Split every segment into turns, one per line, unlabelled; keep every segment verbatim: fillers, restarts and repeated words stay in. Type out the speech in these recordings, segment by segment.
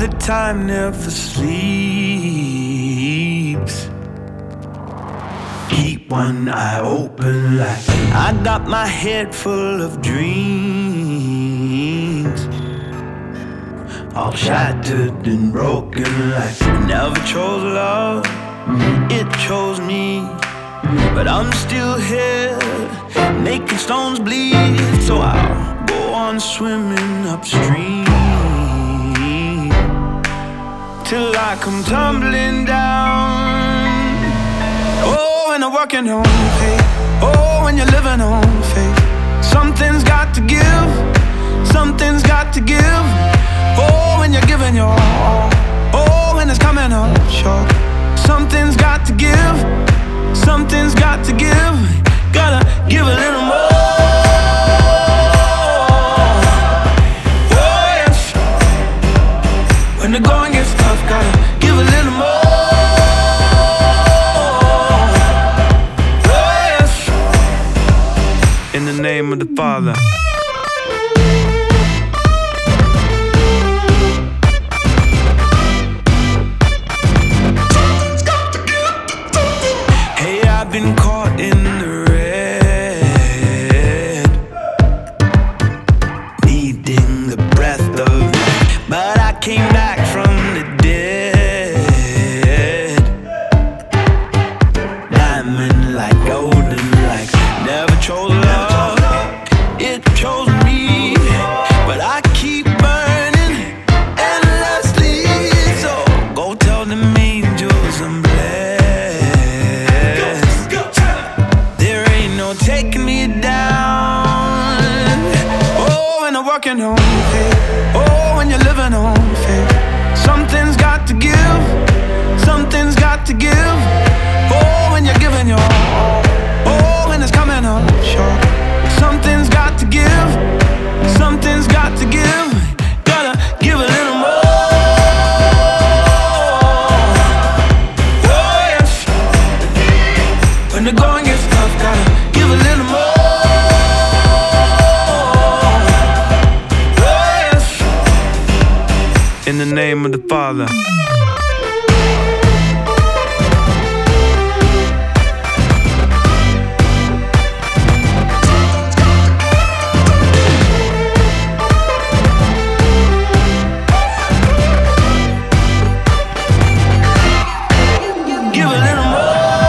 Father Time never sleeps. Keep one eye open like I got my head full of dreams, all shattered and broken like never chose love, it chose me. But I'm still here, making stones bleed. So I'll go on swimming upstream till I come tumbling down. Oh, when I'm working on faith. Oh, when you're living on faith. Something's got to give, something's got to give. Oh, when you're giving your all. Oh, when it's coming up short. Something's got to give, something's got to give. Gotta give a little more. Oh yes. When the going gets tough, gotta give a little more. Oh yes. In the name of the Father. I've been caught in the red, needing the breath of life, but I came back from the dead. Diamond like golden, like never chose love, it chose me. But I keep burning endlessly, so go tell them angels I'm blessed. Taking me down. Oh, when I'm working on faith. Oh, when you're living on faith. Something's got to give, something's got to give. Oh, when you're giving your all. Oh, when it's coming up short. Something's got to give, something's got to give. Gotta give a little more. Oh yes. When the going gets tough, gotta give a little more. Oh yes. In the name of the Father. Give a little more.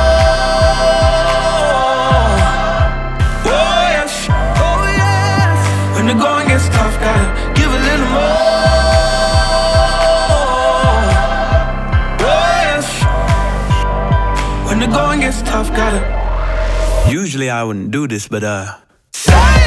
When the going gets tough, gotta give a little more. Oh yes. When the going gets tough, gotta. Usually I wouldn't do this, but uh.